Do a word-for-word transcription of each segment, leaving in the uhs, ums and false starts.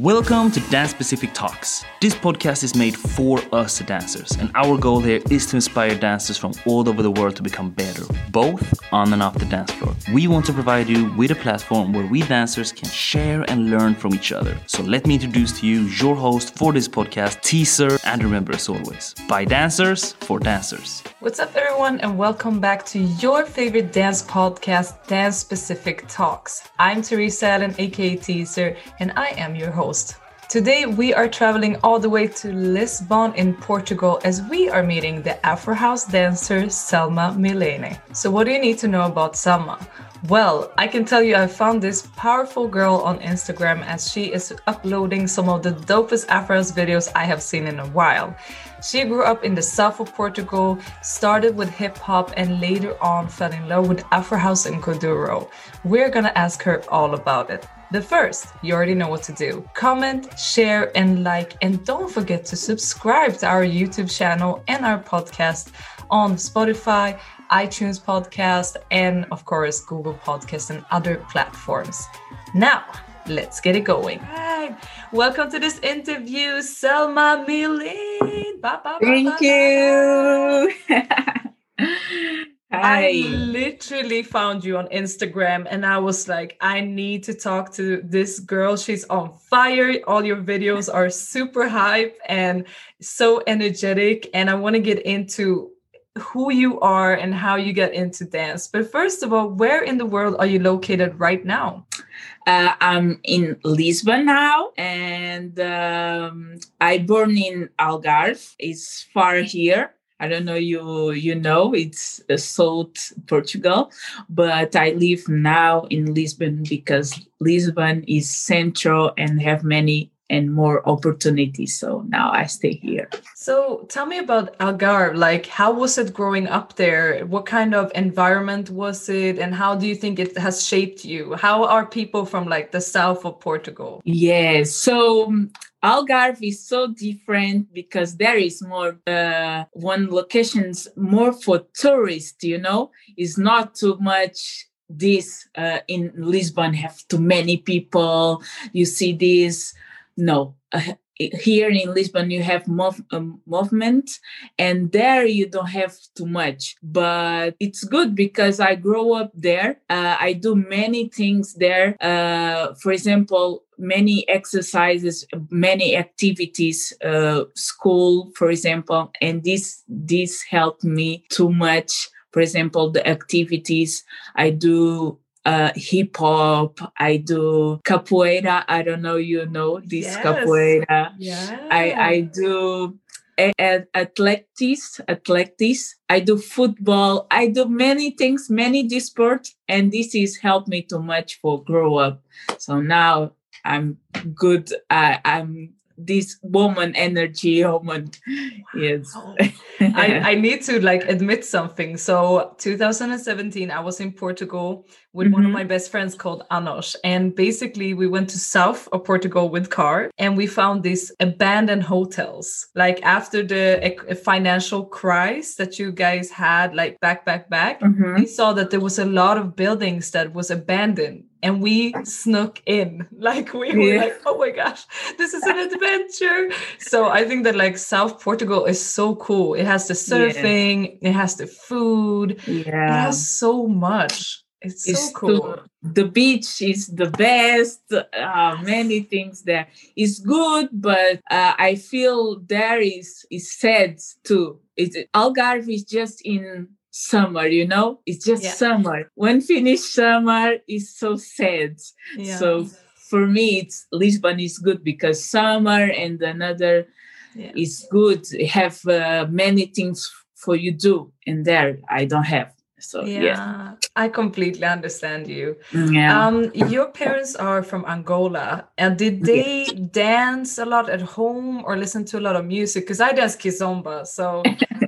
Welcome to Dance Specific Talks. This podcast is made for us dancers, and our goal here is to inspire dancers from all over the world to become better, both on and off the dance floor. We want to provide you with a platform where we dancers can share and learn from each other. So let me introduce to you your host for this podcast, Teaser, and remember as always, by dancers, for dancers. What's up everyone, and welcome back to your favorite dance podcast, Dance Specific Talks. I'm Teresa Allen, aka Teaser, and I am your host. Today we are traveling all the way to Lisbon in Portugal as we are meeting the Afro House dancer Selma Milene. So what do you need to know about Selma? Well, I can tell you I found this powerful girl on Instagram as she is uploading some of the dopest Afro House videos I have seen in a while. She grew up in the south of Portugal, started with hip hop, and later on fell in love with Afro House and Kuduro. We're gonna ask her all about it. But first, you already know what to do. Comment, share, and like, and don't forget to subscribe to our YouTube channel and our podcast on Spotify, iTunes Podcast, and of course, Google Podcast and other platforms. Now, let's get it going. Hi. Welcome to this interview, Selma Milene. Ba, ba, ba, Thank ba, you. Hi. I literally found you on Instagram and I was like, I need to talk to this girl. She's on fire. All your videos are super hype and so energetic. And I want to get into who you are and how you get into dance. But first of all, where in the world are you located right now? Uh, I'm in Lisbon now, and um, I born in Algarve. It's far here. I don't know you you know, it's uh, South Portugal, but I live now in Lisbon because Lisbon is central and have many and more opportunities. So now I stay here. So tell me about Algarve. Like, how was it growing up there? What kind of environment was it? And how do you think it has shaped you? How are people from like the south of Portugal? Yes. So um, Algarve is so different because there is more, uh, one location's more for tourists, you know, it's not too much this uh, in Lisbon have too many people. You see this. No, uh, here in Lisbon, you have mov- um, movement and there you don't have too much. But it's good because I grow up there. Uh, I do many things there. Uh, for example, many exercises, many activities, uh, school, for example, and this, this helped me too much. For example, the activities I do. Uh, hip hop, I do capoeira. I don't know, you know, this Yes. capoeira. Yeah. I, I do a- a- athletics, athletics. I do football. I do many things, many this sport, and this is helped me too much for grow up. So now I'm good. I, I'm this woman energy woman. Yes. Oh. I, I need to like admit something. So two thousand seventeen, I was in Portugal with mm-hmm. one of my best friends called Anos. And basically we went to south of Portugal with car and we found these abandoned hotels. Like after the uh, financial crisis that you guys had like back, back, back, mm-hmm. we saw that there was a lot of buildings that was abandoned. And we snuck in, like we were yeah. like, oh my gosh, this is an adventure. So I think that like South Portugal is so cool. It has the surfing, yeah. it has the food, yeah. it has so much. It's, it's so cool. The, the beach is the best. Uh, many things there. It's good, but uh, I feel there is is sad too. It's, Algarve is just in summer, you know, it's just yeah. summer. When finish summer, it's so sad. Yeah. So for me, it's Lisbon is good because summer and another yeah. is good. Have uh, many things for you do, and there I don't have. So yeah, yeah. I completely understand you. Yeah. Um, your parents are from Angola, and did they yeah. dance a lot at home or listen to a lot of music? Because I dance kizomba, so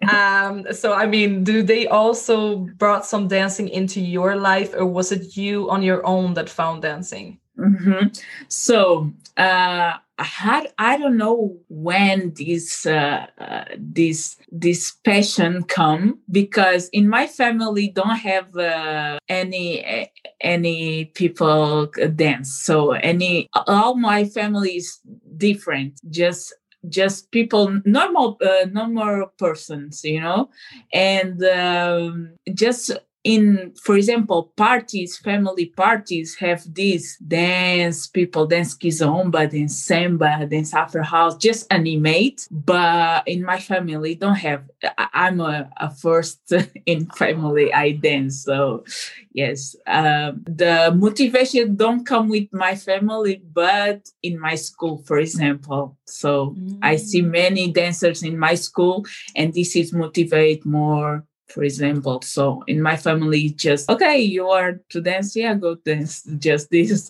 um, so I mean, do they also brought some dancing into your life, or was it you on your own that found dancing? Mm-hmm. So uh, I had I don't know when this uh, uh, this this passion come, because in my family don't have uh, any any people dance. So any all my family is different. Just just people, normal uh, normal persons, you know, and um, just in, for example, parties, family parties have this dance, people dance kizomba, dance samba, dance afro house, just animate. But in my family, don't have. I- I'm a, a first in family. I dance, so yes. Um, the motivation don't come with my family, but in my school, for example. So mm. I see many dancers in my school, and this is motivate more, for example. So in my family, just, okay, you are to dance, yeah, go dance, just this.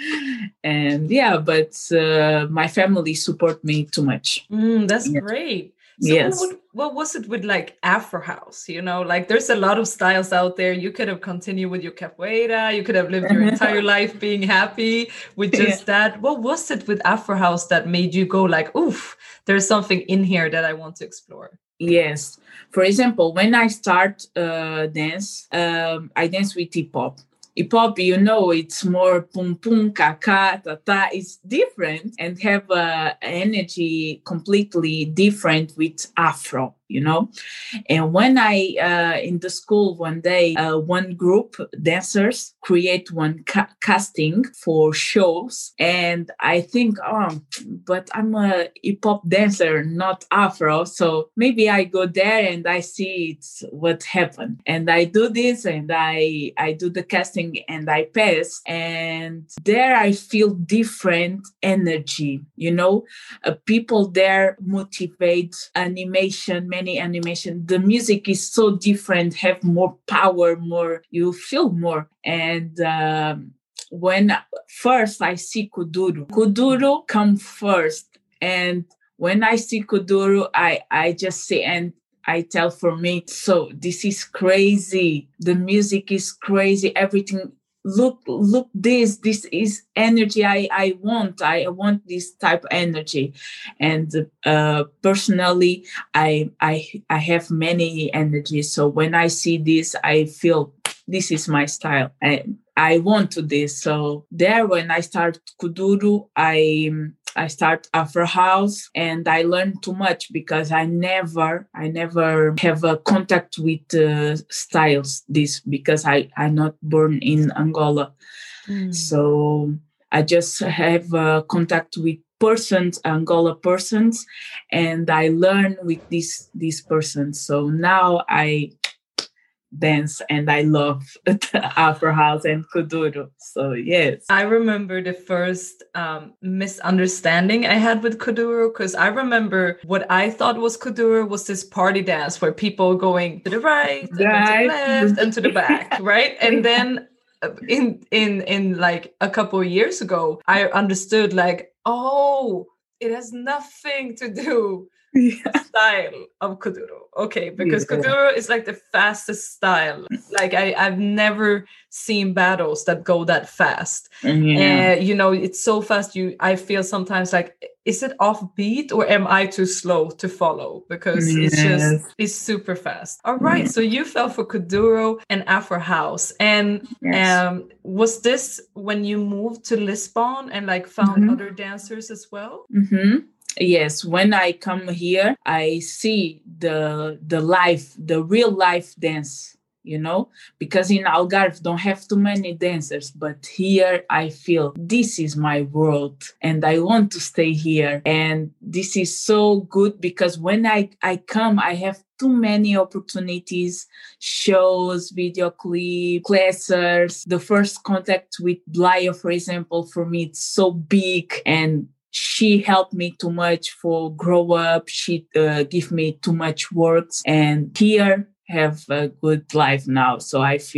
And yeah, but uh, my family support me too much. Mm, that's yeah. great. So yes. what, what was it with like Afro House? You know, like there's a lot of styles out there. You could have continued with your capoeira. You could have lived your entire life being happy with just yeah. that. What was it with Afro House that made you go like, oof, there's something in here that I want to explore? Yes. For example, when I start uh, dance, um, I dance with hip hop. Hip hop, you know, it's more pum pum, kaka, tata. It's different and have uh, energy completely different with Afro, you know. And when I, uh, in the school one day, uh, one group dancers create one ca- casting for shows. And I think, oh, but I'm a hip hop dancer, not Afro. So maybe I go there and I see it's what happened. And I do this and I, I do the casting and I pass. And there I feel different energy, you know. Uh, people there motivate animation, many animation. The music is so different, have more power, more, you feel more. And um, when first I see Kuduro, Kuduro come first. And when I see Kuduro, I, I just say, and I tell for me, so this is crazy. The music is crazy. Everything. Look, look, this, this is energy I, I want. I want this type of energy. And uh, personally, I, I, I have many energies. So when I see this, I feel this is my style. I, I want to this. So there, when I start Kuduro, I... I start Afro House and I learn too much because I never, I never have a contact with uh, styles. This because I I'm not born in Angola, mm. so I just have uh, contact with persons, Angola persons, and I learn with these these persons. So now I dance and I love Afro House and Kuduro. So yes. I remember the first um, misunderstanding I had with Kuduro, because I remember what I thought was Kuduro was this party dance where people going to the right, and then to the left and to the back, right? And then in in in like a couple of years ago, I understood like, oh, it has nothing to do yeah. style of Kuduro. Okay, because yeah. Kuduro is like the fastest style. Like I, I've never seen battles that go that fast. Yeah. And you know, it's so fast. You, I feel sometimes like, is it offbeat or am I too slow to follow? Because yes. it's just, it's super fast. All right, yeah. So you fell for Kuduro and Afro House. And yes. um, was this when you moved to Lisbon and like found mm-hmm. other dancers as well? Mm-hmm. Yes, when I come here, I see the the life, the real life dance, you know, because in Algarve don't have too many dancers, but here I feel this is my world and I want to stay here. And this is so good because when I, I come, I have too many opportunities, shows, video clip, classes. The first contact with Blaya, for example, for me, it's so big and she helped me too much for grow up. She uh, give me too much works and here have a good life now. So I feel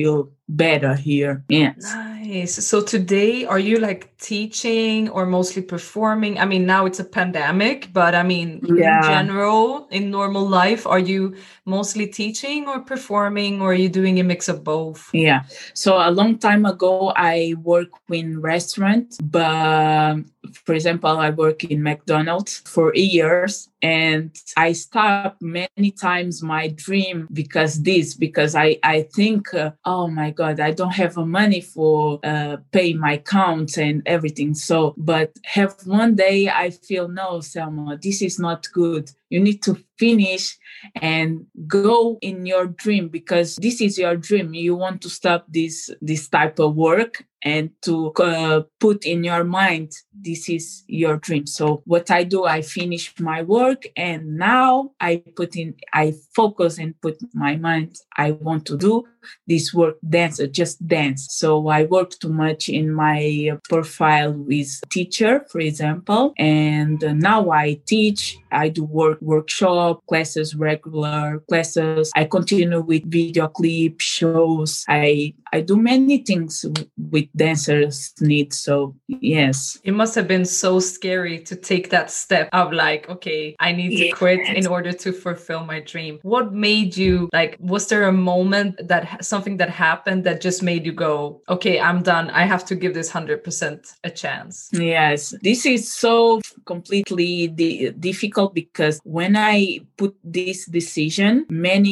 better here. Yes. Nice. So today, are you like teaching or mostly performing? I mean, now it's a pandemic, but I mean, Yeah. in general, in normal life, are you mostly teaching or performing, or are you doing a mix of both? Yeah. So a long time ago, I worked in restaurant, but for example, I work in McDonald's for years, and I stopped many times my dream because this, because I, I think, uh, oh my God, I don't have money for uh, pay my accounts and everything. So, but have one day I feel, no, Selma, this is not good. You need to finish and go in your dream, because this is your dream. You want to stop this this type of work and to uh, put in your mind, this is your dream. So what I do, I finish my work, and now I put in, I focus and put my mind, I want to do this work, dance, just dance. So I work too much in my profile with teacher, for example, and now I teach, I do work workshop, classes, regular classes. I continue with video clip shows. I I do many things with dancers' needs. So yes. It must have been so scary to take that step of like, okay, I need to quit in order to fulfill my dream. What made you, like, was there a moment that something that happened that just made you go, okay, I'm done. I have to give this one hundred percent a chance? Yes, this is so completely di- difficult, because when I put this decision,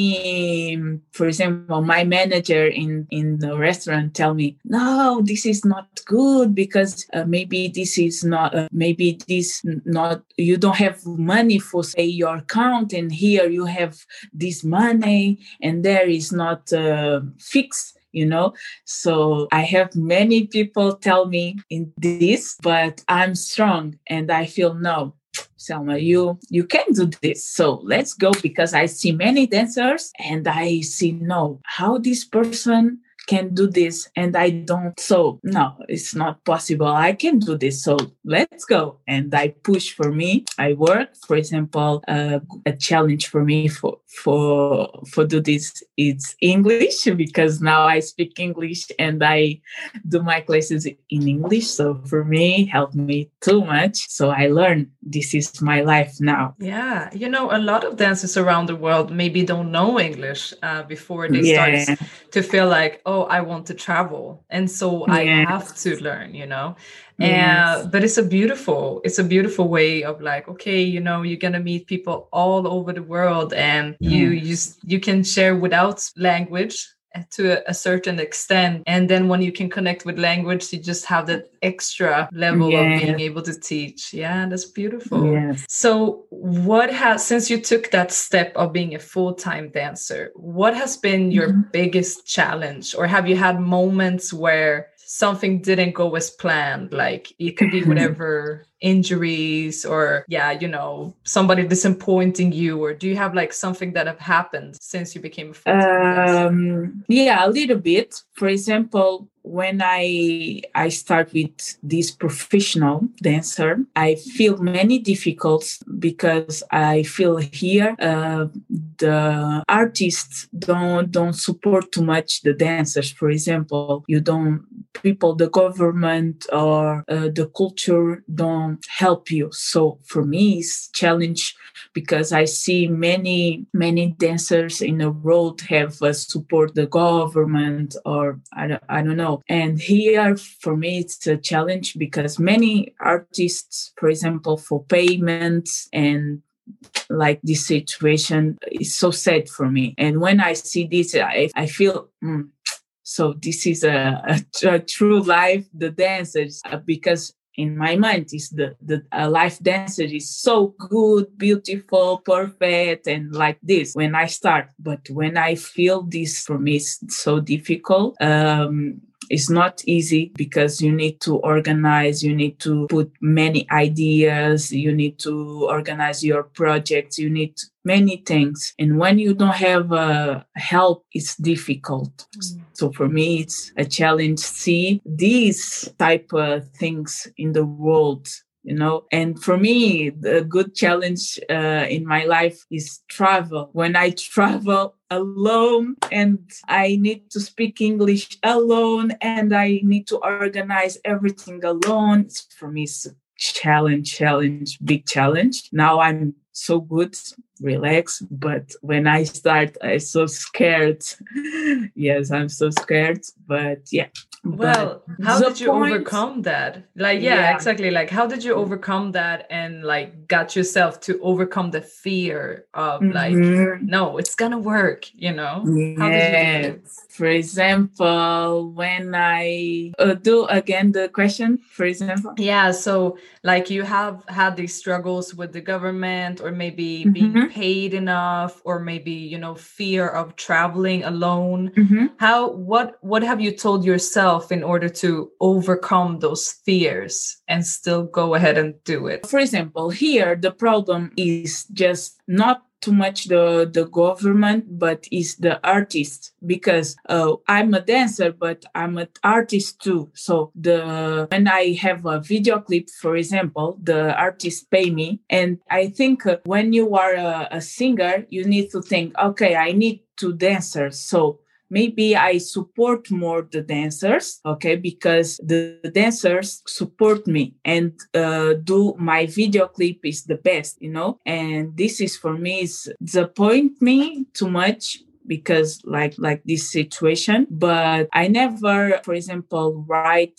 many, for example, my manager in, in the restaurant tell me, no, this is not good, because uh, maybe this is not, uh, maybe this not, you don't have money for, say, your account, and here you have this money, and there is not uh, fixed. You know, so I have many people tell me in this, but I'm strong and I feel, no, Selma, you you can do this. So let's go, because I see many dancers and I see, no, how this person can do this and I don't. So no, it's not possible. I can do this. So let's go. And I push for me. I work. For example, uh, a challenge for me for for for do this is English, because now I speak English and I do my classes in English. So for me, helped me too much. So I learned this is my life now. Yeah, you know, a lot of dancers around the world maybe don't know English uh, before they Yeah. start to feel like, oh, I want to travel, and so I Yes. have to learn, you know. Yes. And but it's a beautiful, it's a beautiful way of like, okay, you know, you're gonna meet people all over the world, and you Yes. you s- you can share without language to a, a certain extent, and then when you can connect with language, you just have that extra level of being Yes. able to teach. Yeah, that's beautiful. Yes. So what has, since you took that step of being a full-time dancer, what has been your Mhm. biggest challenge, or have you had moments where something didn't go as planned? Like it could be whatever, injuries, or yeah, you know, somebody disappointing you, or do you have like something that have happened since you became a full-time dancer? Um, yeah, a little bit. For example, when I I start with this professional dancer, I feel many difficulties, because I feel here uh, the artists don't don't support too much the dancers. For example, you don't people, the government or uh, the culture don't help you. So for me, it's challenge, because I see many many dancers in the world have uh, support the government, or I don't, I don't know. And here for me it's a challenge, because many artists, for example, for payments and like this situation is so sad for me. And when I see this, I, I feel mm, so this is a, a, a true life, the dancers, uh, because in my mind is the the uh, life dancer is so good, beautiful, perfect, and like this when I start. But when I feel this, for me it's so difficult. Um, it's not easy, because you need to organize, you need to put many ideas, you need to organize your projects, you need many things. And when you don't have uh, help, it's difficult. Mm. So for me, it's a challenge. See these type of things in the world you know. And for me, the good challenge uh, in my life is travel. When I travel alone and I need to speak English alone and I need to organize everything alone, it's, for me, it's a challenge, challenge, big challenge. Now I'm so good, relax, but when I start, I'm so scared. Yes, I'm so scared, but yeah. Well, but how the did you point- overcome that? Like, yeah, Yeah. exactly. Like, how did you overcome that and like got yourself to overcome the fear of like, Mhm. no, it's gonna work, you know? How did you do it? Yes. For example, when I uh, do again the question, for example. Yeah, so like you have had these struggles with the government or maybe being Mhm. paid enough or maybe, you know, fear of traveling alone. Mhm. How what what have you told yourself in order to overcome those fears and still go ahead and do it? For example, here the problem is just not too much the, the government, but is the artist, because uh, I'm a dancer, but I'm an artist too. So the when I have a video clip, for example, the artist pay me. And I think uh, when you are a, a singer, you need to think, okay, I need two dancers. So maybe I support more the dancers, okay, because the dancers support me and uh, do my video clip is the best, you know. And this is for me is disappoint me too much because like like this situation. But I never, for example, write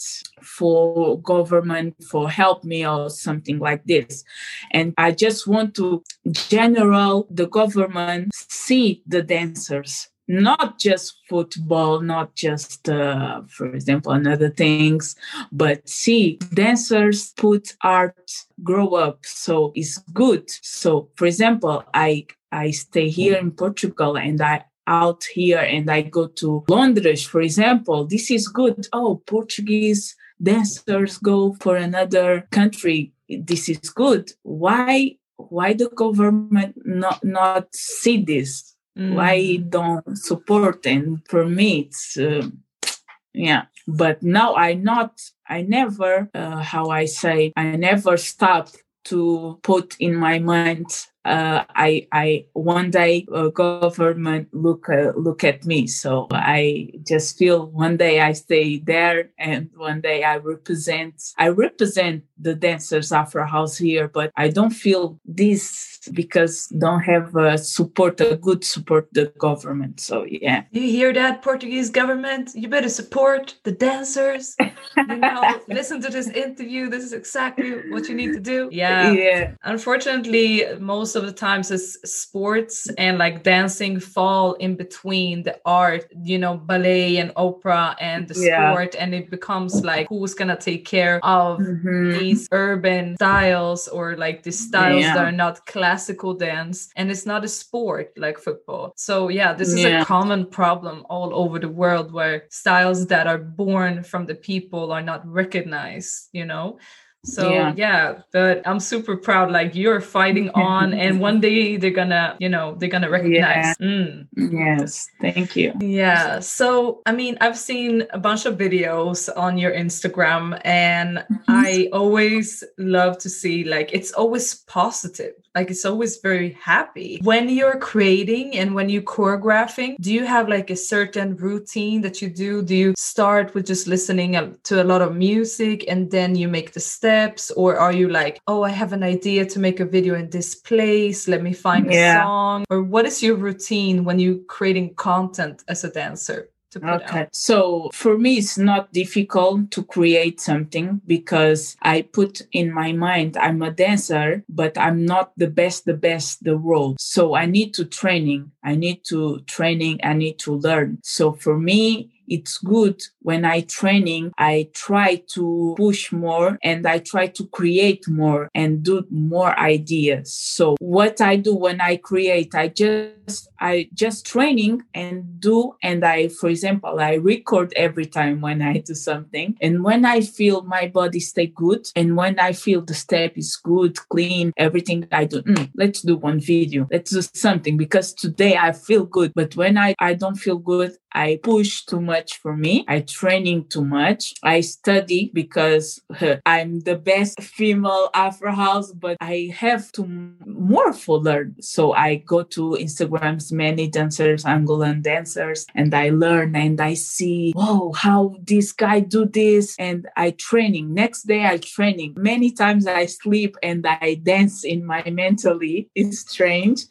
for government for help me or something like this. And I just want to general the government see the dancers. Not just football, not just, uh, for example, another things, but see, dancers put art, grow up, so it's good. So, for example, I I stay here in Portugal and I out here and I go to Londres, for example. This is good. Oh, Portuguese dancers go for another country. This is good. Why? Why the government not not see this? Mm. Why don't support? And for me it's uh, yeah, but now I not I never uh, how I say I never stop to put in my mind uh, I I one day uh, government look uh, look at me. So I just feel one day I stay there and one day I represent I represent the dancers Afro House here, but I don't feel this because don't have uh, support a good support the government. So yeah. You hear that, Portuguese government? You better support the dancers. You know, listen to this interview. This is exactly what you need to do. Yeah. Yeah. Unfortunately, most of the times it's sports and like dancing fall in between the art, you know, ballet and opera and the Yeah. sport. And it becomes like, who's going to take care of Mhm. these urban styles or like the styles Yeah. that are not classical dance? And it's not a sport like football. So yeah, this is Yeah. a common problem all over the world where styles that are born from the people are not recognized, you know? So Yeah. yeah, but I'm super proud. Like you're fighting on, and one day they're gonna, you know, they're gonna recognize. Mm. Yes, thank you. Yeah. So, I mean, I've seen a bunch of videos on your Instagram, and I always love to see like it's always positive. Like it's always very happy. When you're creating and when you're choreographing, do you have like a certain routine that you do? Do you start with just listening to a lot of music and then you make the steps? Or are you like, oh, I have an idea to make a video in this place. Let me find Yeah. a song. Or what is your routine when you're creating content as a dancer to put Okay. out? So for me, it's not difficult to create something because I put in my mind, I'm a dancer, but I'm not the best, the best, the role. So I need to training. I need to training. I need to learn. So for me, it's good when I training, I try to push more and I try to create more and do more ideas. So what I do when I create, I just, I just training and do, and I, for example, I record every time when I do something. And when I feel my body stay good and when I feel the step is good, clean, everything I do, mm, let's do one video. Let's do something because today I feel good. But when I, I don't feel good, I push too much for me. I training too much. I study because uh, I'm the best female Afro house, but I have to more for learn. So I go to Instagrams, many dancers, Angolan dancers, and I learn and I see, whoa, how this guy do this. And I training. Next day I training. Many times I sleep and I dance in my mentally. It's strange.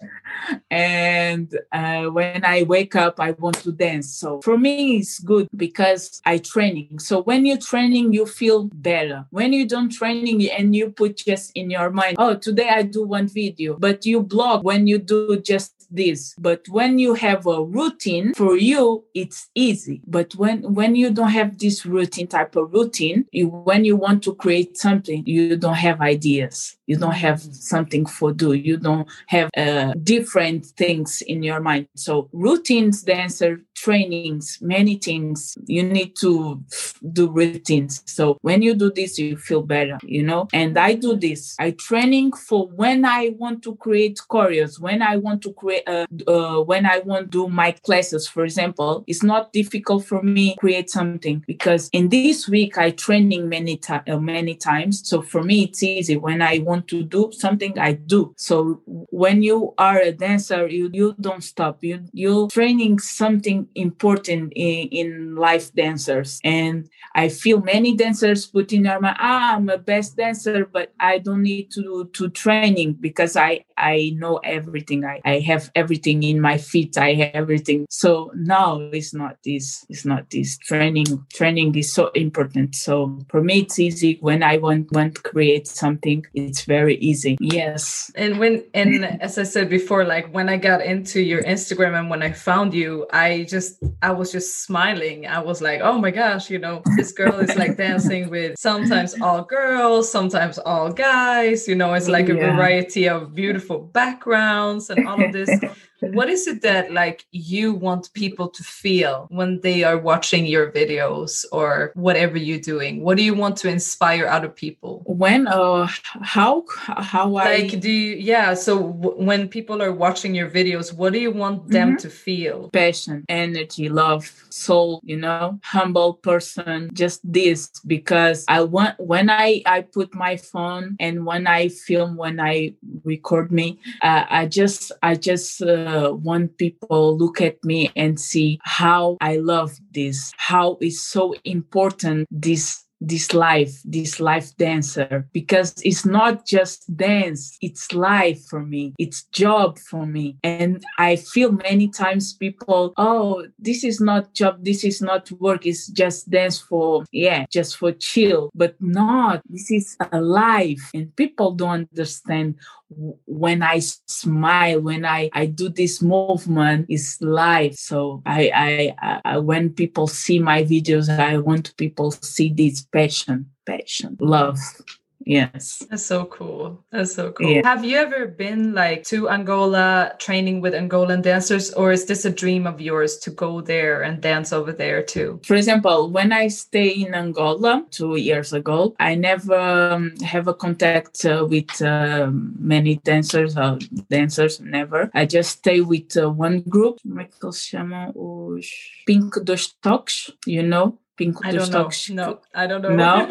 And uh, when I wake up, I want to dance. So for me, it's good because I training. So when you training, you feel better. When you don't training and you put just in your mind, oh, today I do one video, but you block when you do just this. But when you have a routine, for you, it's easy. But when, when you don't have this routine type of routine, you, when you want to create something, you don't have ideas. You don't have something for do. You don't have uh, different things in your mind. So routines, dancer, trainings, many things, you need to do routines. So when you do this, you feel better, you know? And I do this. I training for when I want to create choreos, when I want to create, uh, uh, when I want to do my classes, for example, it's not difficult for me to create something because in this week, I training many, ta- uh, many times. So for me, it's easy. When I want to do something, I do. So when you are a dancer, you, you don't stop. You, you training something important in, in life dancers. And I feel many dancers put in their mind, ah, I'm a best dancer, but I don't need to do to training because I, I know everything. I, I have everything in my feet. I have everything. So now it's not this. It's not this. Training, training is so important. So for me, it's easy. When I want, want to create something, it's very easy. Yes. And when, and as I said before, like when I got into your Instagram and when I found you, I just, I was just smiling. I was like, oh my gosh, you know, this girl is like dancing with sometimes all girls, sometimes all guys, you know, it's like a yeah. variety of beautiful backgrounds and all of this. What is it that like you want people to feel when they are watching your videos or whatever you're doing? What do you want to inspire other people? When, uh, how, how I... Like, do you, yeah. So w- when people are watching your videos, what do you want them mm-hmm. to feel? Passion, energy, love, soul, you know, humble person, just this, because I want, when I, I put my phone and when I film, when I record me, uh, I just, I just, uh, Uh, want people look at me and see how I love this, how it's so important this this life, this life dancer, because it's not just dance, it's life for me, it's job for me. And I feel many times people, oh, this is not job, this is not work, it's just dance for, yeah, just for chill. But not, this is a life. And people don't understand when I smile, when I, I do this movement, it's life. So I, I, I, when people see my videos, I want people to see this passion, passion, love. Yes. That's so cool. That's so cool. Yeah. Have you ever been like to Angola training with Angolan dancers, or is this a dream of yours to go there and dance over there too? For example, when I stay in Angola two years ago, I never um, have a contact uh, with uh, many dancers or dancers, never. I just stay with uh, one group. Como é que eles chamam? Os Pink dos Toques, you know? Pink I dos don't Toques. know. No, I don't know. No?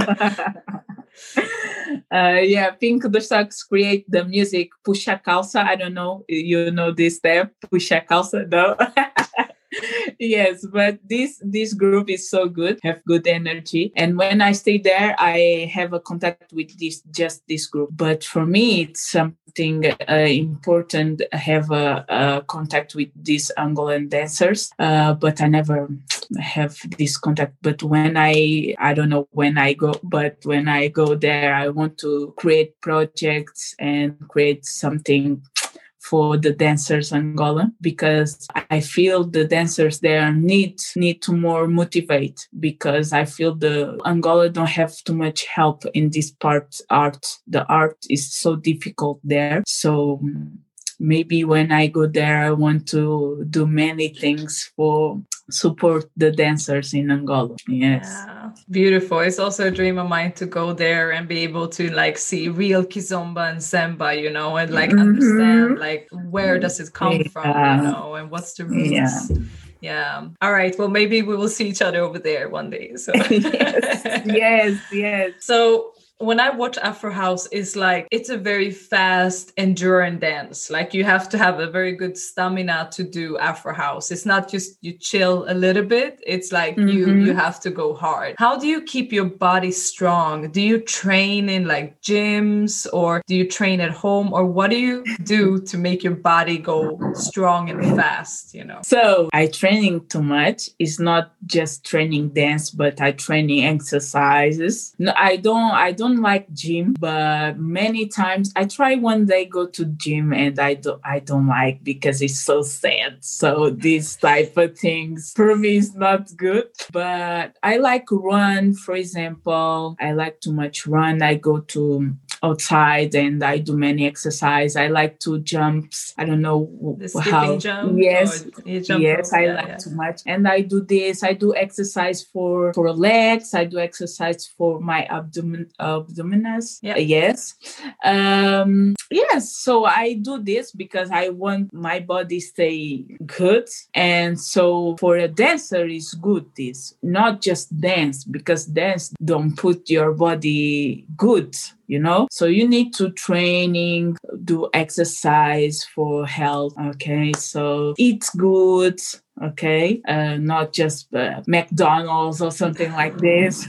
Uh, yeah, Pink dos Toques create the music Puxa Calça. I don't know, you know this step, Puxa Calça, no? Yes, but this this group is so good, have good energy. And when I stay there, I have a contact with this just this group. But for me, it's something uh, important, have a, a contact with these Angolan dancers. Uh, but I never have this contact. But when I, I don't know when I go, but when I go there, I want to create projects and create something for the dancers Angola, because I feel the dancers there need need to more motivate, because I feel the Angola don't have too much help in this part art. The art is so difficult there. So maybe when I go there, I want to do many things for support the dancers in Angola. Yes. Yeah. Beautiful. It's also a dream of mine to go there and be able to like see real kizomba and samba, you know, and like mm-hmm. understand like where does it come yeah. from, you know, and what's the roots. Yeah. Yeah. All right. Well, maybe we will see each other over there one day. So yes, yes, yes. So when I watch Afro House, it's like it's a very fast, enduring dance. Like you have to have a very good stamina to do Afro House. It's not just you chill a little bit. It's like mm-hmm. you you have to go hard. How do you keep your body strong? Do you train in like gyms, or do you train at home, or what do you do to make your body go strong and fast? You know. So I training too much. It's not just training dance, but I training exercises. No, I don't. I don't. like gym, but many times I try one day go to gym and I don't I don't like because it's so sad. So this type of things for me is not good. But I like run, for example. I like too much run. I go to outside and I do many exercise. I like to jumps. I don't know the how. Jump, yes, jump yes, I yeah, like yeah. too much. And I do this. I do exercise for for legs. I do exercise for my abdomen. Abdominals. Yeah. Yes. Um, yes. So I do this because I want my body stay good. And so for a dancer, it's good this. Not just dance, because dance don't put your body good, you know? So you need to training, do exercise for health. Okay. So eat good. Okay. Uh, not just uh, McDonald's or something like this.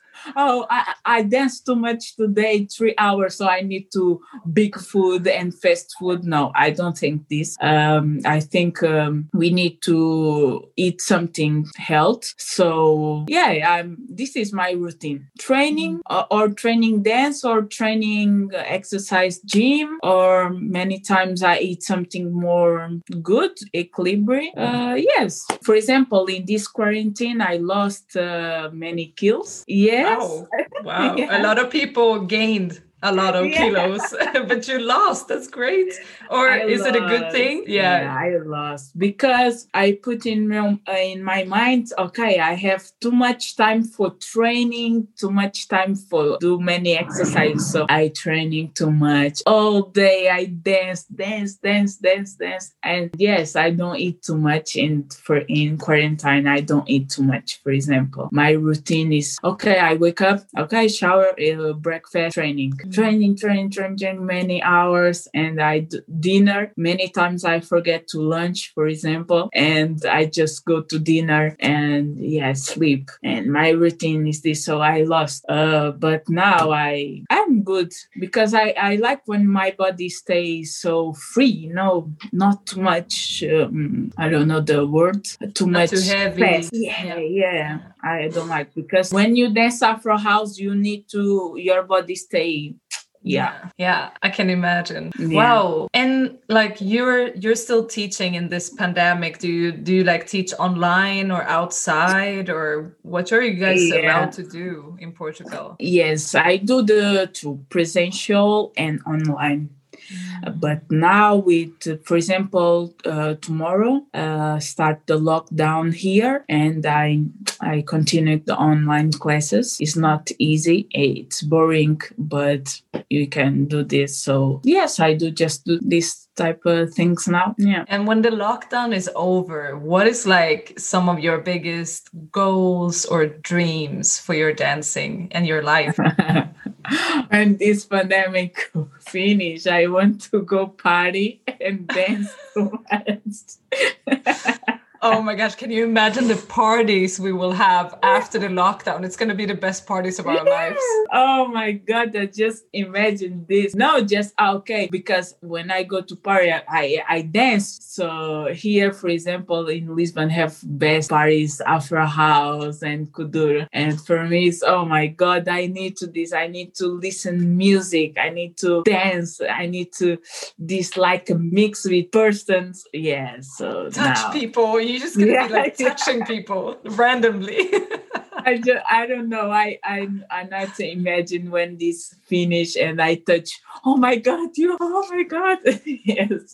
Oh, I, I danced too much today, three hours, so I need to big food and fast food. No, I don't think this. Um, I think um, we need to eat something health. So yeah, I'm, this is my routine. Training or, or training dance or training exercise gym, or many times I eat something more good, equilibrium. Uh, yes. For example, in this quarantine, I lost uh, many kilos. Yeah. Wow. Wow. Yeah. A lot of people gained a lot of yeah. kilos, but you lost. That's great. Or I is lost. it a good thing? Yeah. yeah, I lost because I put in my, in my mind, okay, I have too much time for training, too much time for do many exercises. So I training too much all day. I dance, dance, dance, dance, dance. And yes, I don't eat too much. And for in quarantine, I don't eat too much. For example, my routine is, okay, I wake up, okay, shower, uh, breakfast, training. Training, training, training, training many hours, and I do dinner. Many times I forget to lunch, for example, and I just go to dinner and yeah, sleep. And my routine is this. So I lost, uh, but now I I'm good because I I like when my body stays so free. You know, not too much. Um, I don't know the word. Too Not much too heavy. fast. Yeah, yeah, yeah. I don't like because when you dance Afro House, you need to your body stay. Yeah. yeah I can imagine. Yeah. Wow. And like you're you're still teaching in this pandemic. Do you do you like teach online or outside, or what are you guys Yeah. allowed to do in Portugal? Yes, I do the two presential and online. Uh, but now with, uh, for example, uh, tomorrow uh, start the lockdown here, and I I continue the online classes. It's not easy. It's boring, but you can do this. So yes, I do just do this type of things now. Yeah. And when the lockdown is over, what is like some of your biggest goals or dreams for your dancing and your life? When this pandemic finish, I want to go party and dance too much. Oh my gosh, can you imagine the parties we will have after the lockdown? It's going to be the best parties of our Yeah. lives. Oh my God, I just imagine this. No, just okay, because when I go to party, I, I dance. So here, for example, in Lisbon, have best parties, Afro House and Kuduro. And for me, it's, oh my God, I need to this. I need to listen music. I need to dance. I need to this like a mix with persons. Yeah, so Touch now. people. You're just going to Yeah, be like yeah. touching people randomly. I, just, I don't know. I, I, I not to imagine when this finish and I touch, oh my God, you, oh my God. Yes.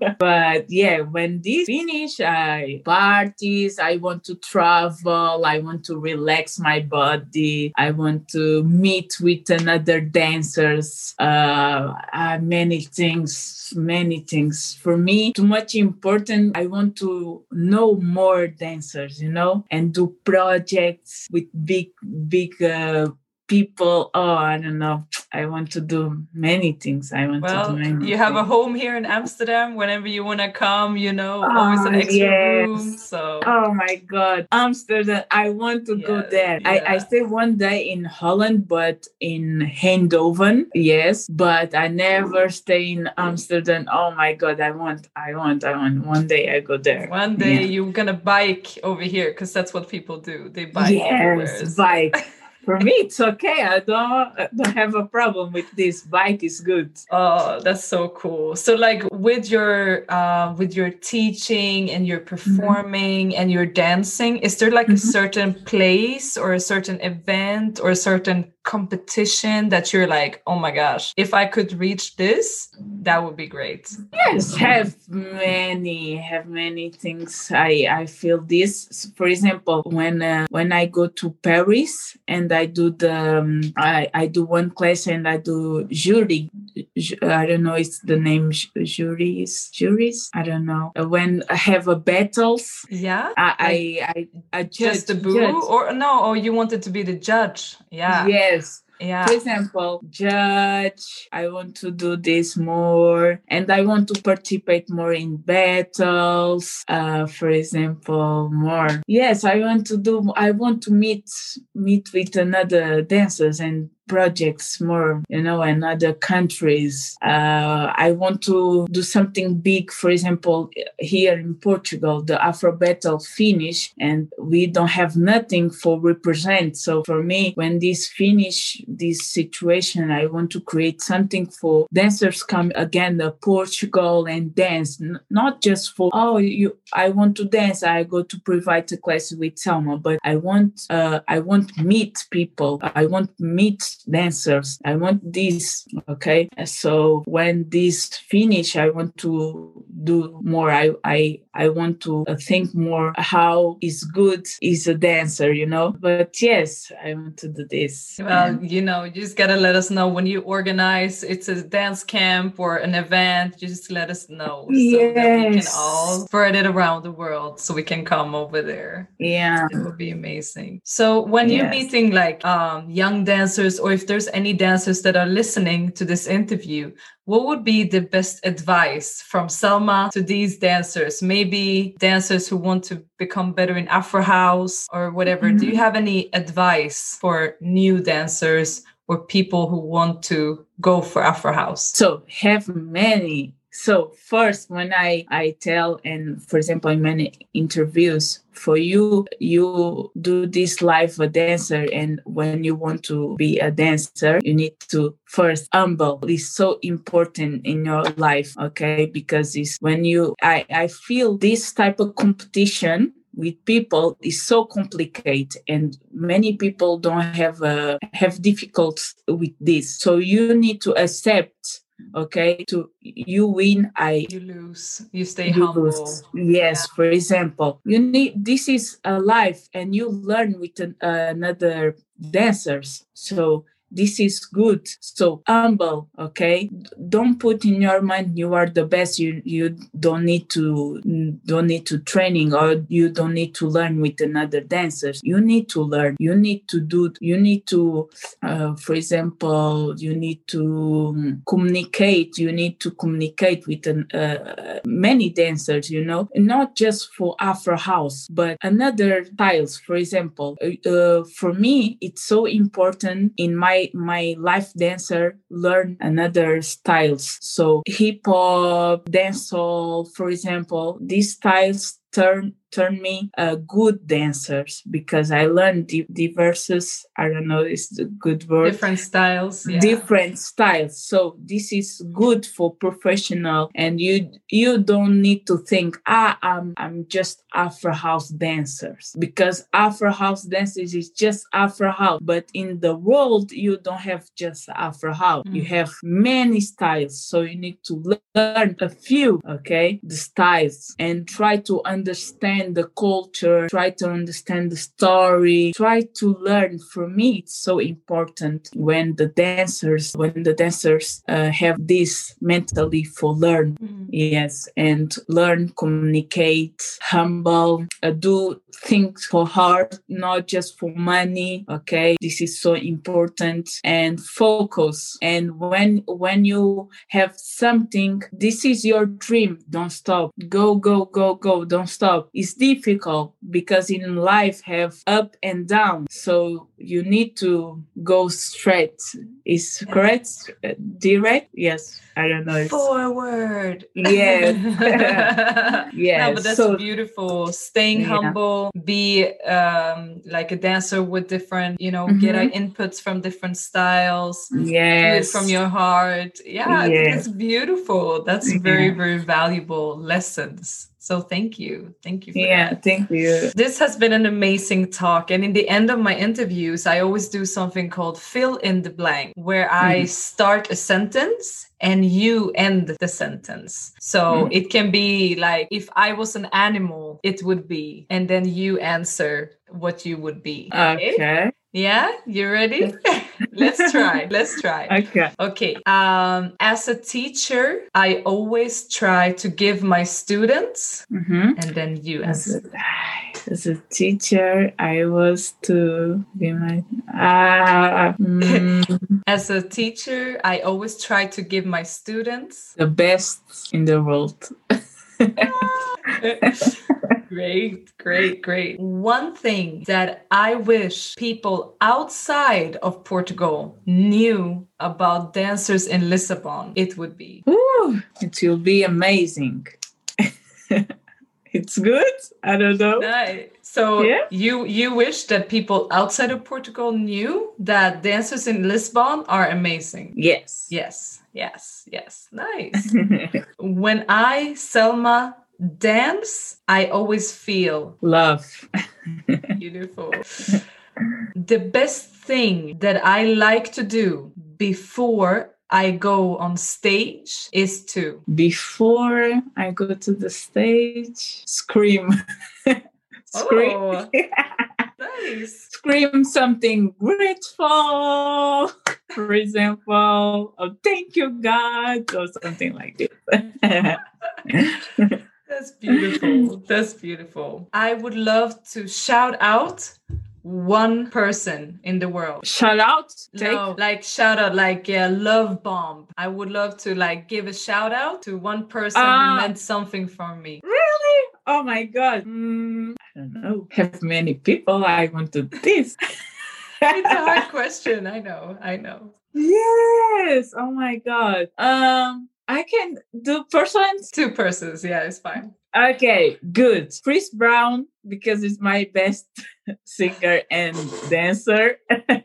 But yeah, when this finish, I parties, I want to travel, I want to relax my body, I want to meet with another dancers, uh, uh, many things, many things. For me, too much important. I want to know more dancers, you know, and do projects with big, big uh, people. Oh, I don't know. I want to do many things. I want well, to do many you have things. a home here in Amsterdam. Whenever you want to come, you know, Oh, always an extra yes. room. So, oh my God, Amsterdam! I want to yeah, go there. Yeah. I I stayed one day in Holland, but in Eindhoven, yes. But I never stay in Amsterdam. Oh my God, I want, I want, I want. One day I go there. One day Yeah. you're gonna bike over here because that's what people do. They bike Yes, everywhere. so- bike. For me, it's okay. I don't, I don't have a problem with this. Bike is good. Oh, that's so cool. So like with your uh with your teaching and your performing and your dancing, is there like a Mhm. certain place or a certain event or a certain competition that you're like, oh my gosh, if I could reach this, that would be great? Yes, have many, have many things. I I feel this. For example, when uh, when I go to Paris and I do the um, I I do one class and I do jury. Ju- I don't know. It's the name ju- juries. Juries. I don't know. Uh, When I have a battles, Yeah. I Like I, I, I judge. just the boo judge. or no, or you wanted to be the judge. Yeah. Yes. Yeah. For example, judge, I want to do this more and I want to participate more in battles. Uh, for example, more. Yes, I want to do, I want to meet, meet with another dancers and projects more, you know, and other countries. Uh, I want to do something big. For example, here in Portugal, the Afro Battle finish, and we don't have nothing for represent. So for me, when this finish, this situation, I want to create something for dancers come again to Portugal and dance, N- not just for, oh, you, I want to dance, I go to private class with Selma, but I want, uh, I want meet people. I want meet dancers. I want this. Okay. So when this finish, I want to do more. I I I want to think more how is good is a dancer, you know. But yes, I want to do this. Well, you know, you just gotta let us know when you organize. It's a dance camp or an event. Just let us know so yes. that we can all spread it around the world, so we can come over there. Yeah, it would be amazing. So when yes. you're meeting like um, young dancers, or if there's any dancers that are listening to this interview, what would be the best advice from Selma to these dancers? Maybe dancers who want to become better in Afro House or whatever. Mm-hmm. Do you have any advice for new dancers or people who want to go for Afro House? So have many. So first, when I, I tell, and for example, in many interviews, for you, you do this live a dancer, and when you want to be a dancer, you need to first humble. It's so important in your life, okay? Because it's when you, I, I feel this type of competition with people is so complicated, and many people don't have uh, have difficulties with this. So you need to accept. Okay, to you win, I you lose. You stay you humble. Lose. Yes, yeah. For example, you need this is a life, and you learn with an, uh, another dancers. So this is good. So humble, okay? Don't put in your mind you are the best. You you don't need to don't need to training, or you don't need to learn with another dancers. You need to learn. You need to do. You need to, uh, for example, you need to communicate. You need to communicate with an, uh, many dancers. You know, not just for Afro House, but another styles. For example, uh, for me, it's so important in my my life dancer learn another styles. So hip hop, dancehall, for example, these styles turn turn me a good dancers because I learned di- diverses. I don't know, it's a good word. Different styles. Yeah. Different styles. So this is good for professional, and you you don't need to think, ah, I'm I'm just Afro house dancers, because Afro house dancers is just Afro house. But in the world, you don't have just Afro house. Mm. You have many styles. So you need to learn a few, okay, the styles, and try to understand the culture, try to understand the story, try to learn. For me, it's so important when the dancers, when the dancers uh, have this mentally for learn. Mm-hmm. Yes, and learn, communicate, humble, uh, do things for heart, not just for money. Okay, this is so important. And focus. And when when you have something, this is your dream. Don't stop. Go, go, go, go. Don't stop. It's difficult because in life have up and down. So you need to go straight. Is yeah. correct? Uh, direct? Yes. I don't know. Forward. Yes. Yes. No, but that's so beautiful. Staying yeah. humble, be um, like a dancer with different, you know, mm-hmm. get uh, inputs from different styles. Yes. Do it from your heart. Yeah, yes. I think it's beautiful. That's very, yeah. very valuable lessons. So thank you. Thank you for yeah, that. Thank you. This has been an amazing talk. And in the end of my interviews, I always do something called fill in the blank, where mm. I start a sentence and you end the sentence. So mm. it can be like, if I was an animal, it would be, and then you answer what you would be. Okay. okay. Yeah, you ready? Let's try. Let's try. Okay. Okay. Um, as a teacher, I always try to give my students, mm-hmm. and then you as a, as a teacher, I was to be my. Uh, mm. As a teacher, I always try to give my students the best in the world. Great, great, great. One thing that I wish people outside of Portugal knew about dancers in Lisbon, it would be. Ooh, it will be amazing. It's good. I don't know. Nice. So yeah. you you wish that people outside of Portugal knew that dancers in Lisbon are amazing. Yes. Yes. Yes. Yes. Nice. When I, Selma, dance, I always feel love. Beautiful. The best thing that I like to do before I go on stage is to before I go to the stage, scream. Scream. Oh, nice. Scream something grateful. For example, oh, thank you, God, or something like this. That's beautiful. That's beautiful. I would love to shout out one person in the world. Shout out? Take? No, like shout out, like a love bomb. I would love to like give a shout out to one person uh, who meant something for me. Really? Oh my God. Mm, I don't know. Have many people I want to this. It's a hard question. I know. I know. Yes. Oh my God. Um, I can do persons. Two persons. Yeah, it's fine. Okay, good. Chris Brown, because he's my best singer and dancer.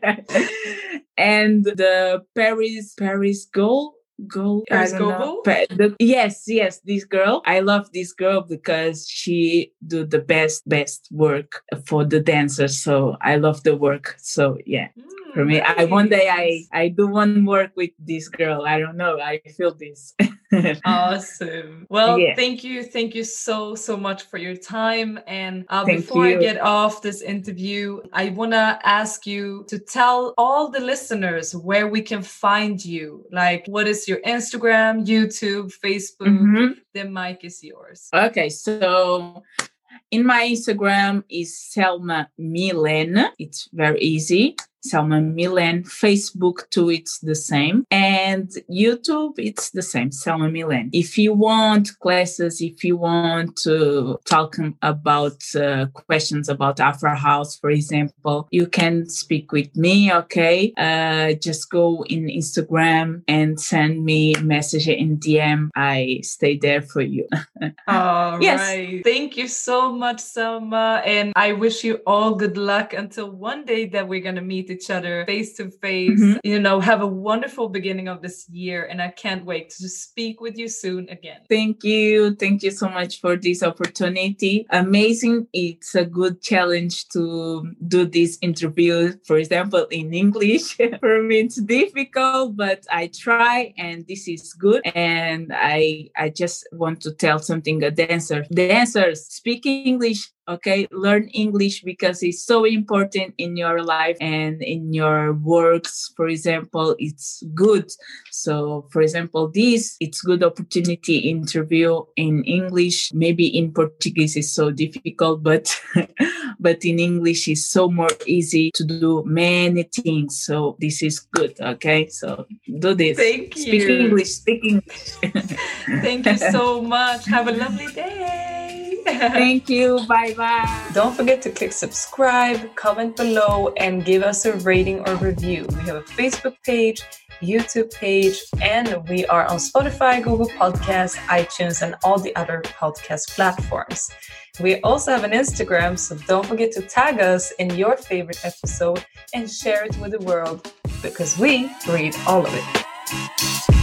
And the Paris, Paris girl. Girl, Paris Goebel? The, yes, yes, this girl. I love this girl because she do the best, best work for the dancers. So I love the work. So yeah. Mm. For me, nice. I one day I I do one work with this girl. I don't know. I feel this. Awesome. Well, yeah. thank you, thank you so so much for your time. And uh, Thank before you. I get off this interview, I wanna ask you to tell all the listeners where we can find you. Like, what is your Instagram, YouTube, Facebook? Mm-hmm. The mic is yours. Okay, so. In my Instagram is Selma Milen. It's very easy. Selma Milan. Facebook too, it's the same. And YouTube, it's the same, Selma Milan. If you want classes, if you want to talk about uh, questions about Afro House, for example, you can speak with me, okay? Uh, just go in Instagram and send me a message in D M. I stay there for you. All yes. right. Thank you so much, Selma. And I wish you all good luck until one day that we're going to meet each other face to face. Mm-hmm. You know, have a wonderful beginning of this year. And I can't wait to speak with you soon again. Thank you. Thank you so much for this opportunity. Amazing. It's a good challenge to do this interview, for example, in English. For me, it's difficult, but I try and this is good. And I, I just want to tell something, a dancer. Dancers, speak English. Okay, learn English because it's so important in your life and in your works. For example, it's good. So, for example, this, it's good opportunity interview in English. Maybe in Portuguese is so difficult, but but in English is so more easy to do many things. So this is good. Okay, so do this. Thank you. Speak English. Speak English. Thank you so much. Have a lovely day. Thank you. Bye bye. Don't forget to click subscribe, comment below, and give us a rating or review. We have a Facebook page, YouTube page, and we are on Spotify, Google Podcasts, iTunes, and all the other podcast platforms. We also have an Instagram, so don't forget to tag us in your favorite episode and share it with the world because we read all of it.